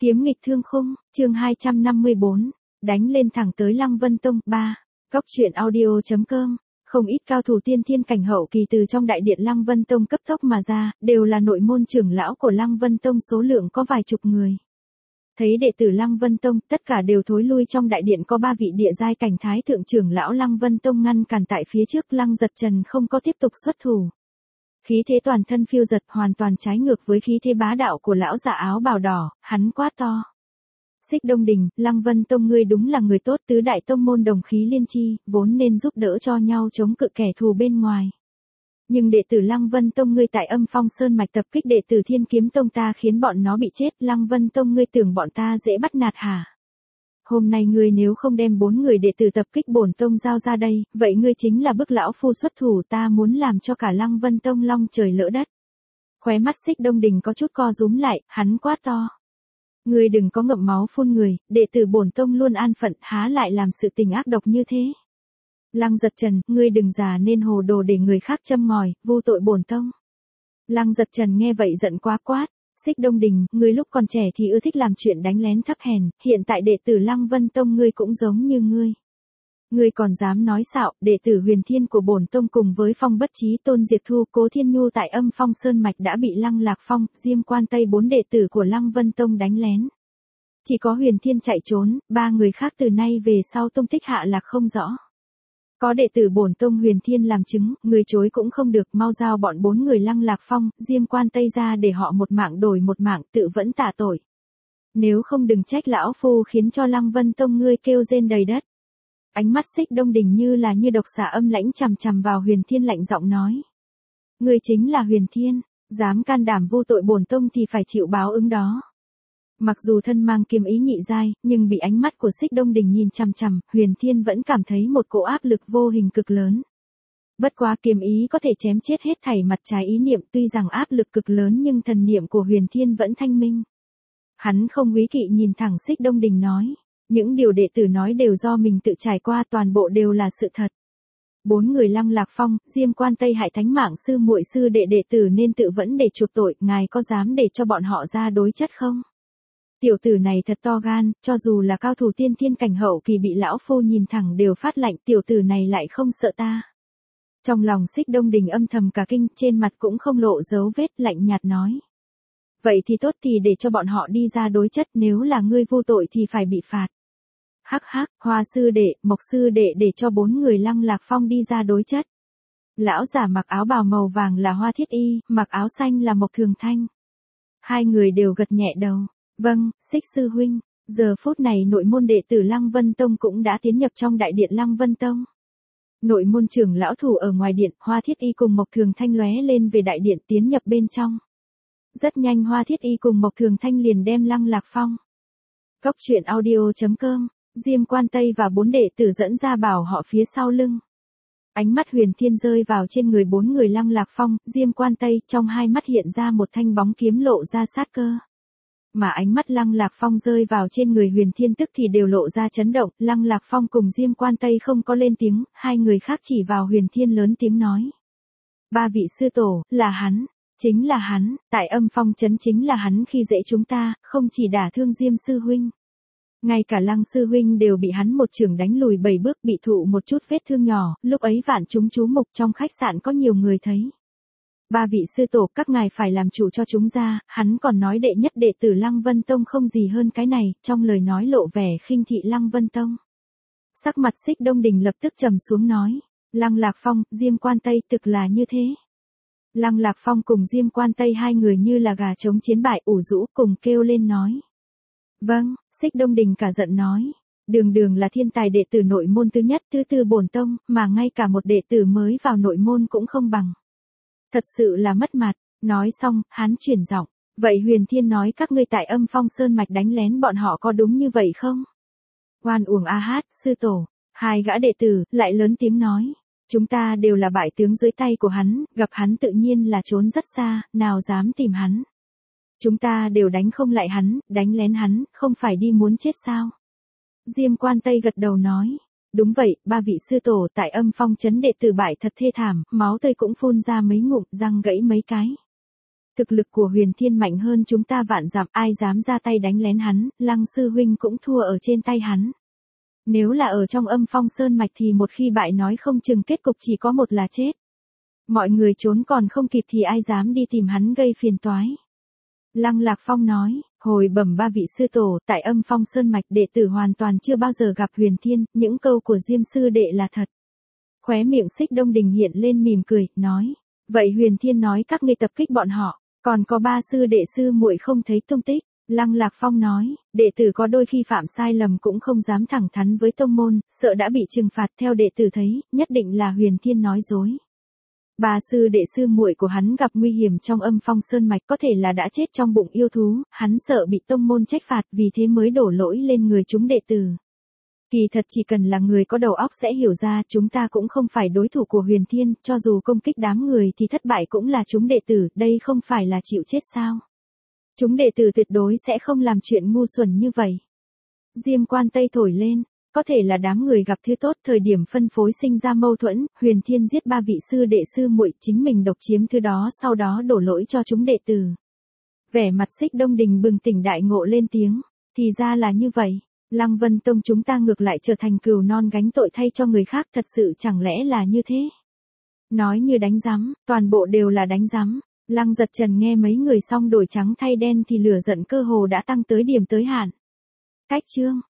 Kiếm nghịch thương khung, chương 254, đánh lên thẳng tới Lăng Vân Tông, 3. Góc truyện audio.com. Không ít cao thủ tiên thiên cảnh hậu kỳ từ trong đại điện Lăng Vân Tông cấp tốc mà ra, đều là nội môn trưởng lão của Lăng Vân Tông, số lượng có vài chục người. Thấy đệ tử Lăng Vân Tông, tất cả đều thối lui. Trong đại điện có 3 vị địa giai cảnh thái thượng trưởng lão Lăng Vân Tông ngăn cản tại phía trước. Lăng Giật Trần không có tiếp tục xuất thủ. Khí thế toàn thân phiêu dật, hoàn toàn trái ngược với khí thế bá đạo của lão giả áo bào đỏ. Hắn quát to: Xích Đông Đình, Lăng Vân Tông, ngươi đúng là người tốt, tứ đại tông môn đồng khí liên chi, vốn nên giúp đỡ cho nhau chống cự kẻ thù bên ngoài. Nhưng đệ tử Lăng Vân Tông ngươi tại Âm Phong Sơn mạch tập kích đệ tử Thiên Kiếm Tông ta, khiến bọn nó bị chết. Lăng Vân Tông, ngươi tưởng bọn ta dễ bắt nạt hả? Hôm nay ngươi nếu không đem 4 người đệ tử tập kích bổn tông giao ra đây, vậy ngươi chính là bức lão phu xuất thủ. Ta muốn làm cho cả Lăng Vân Tông long trời lỡ đất. Khóe mắt Xích Đông Đình có chút co rúm lại, hắn quát to: Ngươi đừng có ngậm máu phun người, đệ tử bổn tông luôn an phận, há lại làm sự tình ác độc như thế. Lăng Giật Trần, ngươi đừng già nên hồ đồ để người khác châm ngòi, vu tội bổn tông. Lăng Giật Trần nghe vậy giận quá quát: Xích Đông Đình, ngươi lúc còn trẻ thì ưa thích làm chuyện đánh lén thấp hèn, hiện tại đệ tử Lăng Vân Tông ngươi cũng giống như ngươi. Ngươi còn dám nói xạo, đệ tử Huyền Thiên của bổn tông cùng với Phong Bất Chí, Tôn Diệp Thu, Cố Thiên Nhu tại Âm Phong Sơn mạch đã bị Lăng Lạc Phong, Diêm Quan Tây 4 đệ tử của Lăng Vân Tông đánh lén. Chỉ có Huyền Thiên chạy trốn, 3 người khác từ nay về sau tung tích hạ lạc không rõ. Có đệ tử bổn tông Huyền Thiên làm chứng, người chối cũng không được, mau giao bọn 4 người Lăng Lạc Phong, Diêm Quan Tây ra để họ một mạng đổi một mạng, tự vẫn tạ tội. Nếu không đừng trách lão phu khiến cho Lăng Vân Tông ngươi kêu rên đầy đất. Ánh mắt Xích Đông Đình như độc xà âm lãnh chằm chằm vào Huyền Thiên, lạnh giọng nói: Ngươi chính là Huyền Thiên, dám can đảm vô tội bổn tông thì phải chịu báo ứng đó. Mặc dù thân mang kiếm ý nhị giai, nhưng bị ánh mắt của Xích Đông Đình nhìn chằm chằm, Huyền Thiên vẫn cảm thấy một cỗ áp lực vô hình cực lớn. Bất quá kiếm ý có thể chém chết hết thảy mặt trái ý niệm, tuy rằng áp lực cực lớn nhưng thần niệm của Huyền Thiên vẫn thanh minh. Hắn không úy kỵ nhìn thẳng Xích Đông Đình nói: Những điều đệ tử nói đều do mình tự trải qua, toàn bộ đều là sự thật. 4 người Lăng Lạc Phong, Diêm Quan Tây hại thánh mạng sư muội sư đệ đệ tử nên tự vẫn để chuộc tội, ngài có dám để cho bọn họ ra đối chất không? Tiểu tử này thật to gan, cho dù là cao thủ tiên thiên cảnh hậu kỳ bị lão phu nhìn thẳng đều phát lạnh, tiểu tử này lại không sợ ta. Trong lòng Xích Đông Đình âm thầm cả kinh, trên mặt cũng không lộ dấu vết, lạnh nhạt nói: Vậy thì tốt, thì để cho bọn họ đi ra đối chất, nếu là ngươi vô tội thì phải bị phạt. Hắc hắc, Hoa sư đệ, Mộc sư đệ, để cho 4 người Lăng Lạc Phong đi ra đối chất. Lão giả mặc áo bào màu vàng là Hoa Thiết Y, mặc áo xanh là Mộc Thường Thanh. Hai người đều gật nhẹ đầu. Vâng, Xích sư huynh. Giờ phút này nội môn đệ tử Lăng Vân Tông cũng đã tiến nhập trong đại điện Lăng Vân Tông. Nội môn trưởng lão thủ ở ngoài điện, Hoa Thiết Y cùng Mộc Thường Thanh lóe lên về đại điện tiến nhập bên trong. Rất nhanh Hoa Thiết Y cùng Mộc Thường Thanh liền đem Lăng Lạc Phong. Góc truyện audio.com. Diêm Quan Tây và 4 đệ tử dẫn ra bảo họ phía sau lưng. Ánh mắt Huyền Thiên rơi vào trên người 4 người Lăng Lạc Phong, Diêm Quan Tây, trong hai mắt hiện ra một thanh bóng kiếm lộ ra sát cơ. Mà ánh mắt Lăng Lạc Phong rơi vào trên người Huyền Thiên tức thì đều lộ ra chấn động. Lăng Lạc Phong cùng Diêm Quan Tây không có lên tiếng, hai người khác chỉ vào Huyền Thiên lớn tiếng nói: 3 vị sư tổ, là hắn, chính là hắn, tại Âm Phong trấn chính là hắn khi dễ chúng ta, không chỉ đả thương Diêm sư huynh. Ngay cả Lăng sư huynh đều bị hắn một chưởng đánh lùi 7 bước, bị thụ một chút vết thương nhỏ, lúc ấy vạn chúng chú mục, trong khách sạn có nhiều người thấy. 3 vị sư tổ, các ngài phải làm chủ cho chúng ra. Hắn còn nói đệ nhất đệ tử Lăng Vân Tông không gì hơn cái này, trong lời nói lộ vẻ khinh thị Lăng Vân Tông. Sắc mặt Xích Đông Đình lập tức trầm xuống nói: Lăng Lạc Phong, Diêm Quan Tây, thực là như thế. Lăng Lạc Phong cùng Diêm Quan Tây hai người như là gà trống chiến bại, ủ rũ cùng kêu lên nói: Vâng. Xích Đông Đình cả giận nói: Đường là thiên tài đệ tử nội môn thứ nhất, thứ tư bổn tông, mà ngay cả một đệ tử mới vào nội môn cũng không bằng. Thật sự là mất mặt. Nói xong, hắn chuyển giọng: Vậy Huyền Thiên nói các ngươi tại Âm Phong Sơn mạch đánh lén bọn họ có đúng như vậy không? Oan uổng a hát, sư tổ. Hai gã đệ tử lại lớn tiếng nói: Chúng ta đều là bại tướng dưới tay của hắn, gặp hắn tự nhiên là trốn rất xa, nào dám tìm hắn. Chúng ta đều đánh không lại hắn, đánh lén hắn, không phải đi muốn chết sao? Diêm Quan Tây gật đầu nói: Đúng vậy, 3 vị sư tổ tại Âm Phong trấn đệ tử bại thật thê thảm, máu tươi cũng phun ra mấy ngụm, răng gãy mấy cái. Thực lực của Huyền Thiên mạnh hơn chúng ta vạn dặm, ai dám ra tay đánh lén hắn, Lăng sư huynh cũng thua ở trên tay hắn. Nếu là ở trong Âm Phong Sơn mạch thì một khi bại nói không chừng kết cục chỉ có một là chết. Mọi người trốn còn không kịp thì ai dám đi tìm hắn gây phiền toái. Lăng Lạc Phong nói, hồi bẩm ba vị sư tổ, tại Âm Phong Sơn mạch đệ tử hoàn toàn chưa bao giờ gặp Huyền Thiên, những câu của Diêm sư đệ là thật. Khóe miệng Xích Đông Đình hiện lên mỉm cười, nói, vậy Huyền Thiên nói các ngươi tập kích bọn họ, còn có ba sư đệ sư muội không thấy tung tích. Lăng Lạc Phong nói, đệ tử có đôi khi phạm sai lầm cũng không dám thẳng thắn với tông môn, sợ đã bị trừng phạt, theo đệ tử thấy, nhất định là Huyền Thiên nói dối. Ba sư đệ sư muội của hắn gặp nguy hiểm trong Âm Phong Sơn mạch, có thể là đã chết trong bụng yêu thú, hắn sợ bị tông môn trách phạt, vì thế mới đổ lỗi lên người chúng đệ tử. Kỳ thật chỉ cần là người có đầu óc sẽ hiểu ra, chúng ta cũng không phải đối thủ của Huyền Thiên, cho dù công kích đám người thì thất bại cũng là chúng đệ tử, đây không phải là chịu chết sao? Chúng đệ tử tuyệt đối sẽ không làm chuyện ngu xuẩn như vậy. Diêm Quan Tây thổi lên, có thể là đám người gặp thứ tốt, thời điểm phân phối sinh ra mâu thuẫn, Huyền Thiên giết ba vị sư đệ sư muội, chính mình độc chiếm thứ đó, sau đó đổ lỗi cho chúng đệ tử. Vẻ mặt Xích Đông Đình bừng tỉnh đại ngộ lên tiếng, thì ra là như vậy. Lăng Vân Tông chúng ta ngược lại trở thành cừu non gánh tội thay cho người khác, thật sự chẳng lẽ là như thế? Nói như đánh rắm, toàn bộ đều là đánh rắm. Lăng Giật Trần nghe mấy người xong đổi trắng thay đen thì lửa giận cơ hồ đã tăng tới điểm tới hạn. Cách chương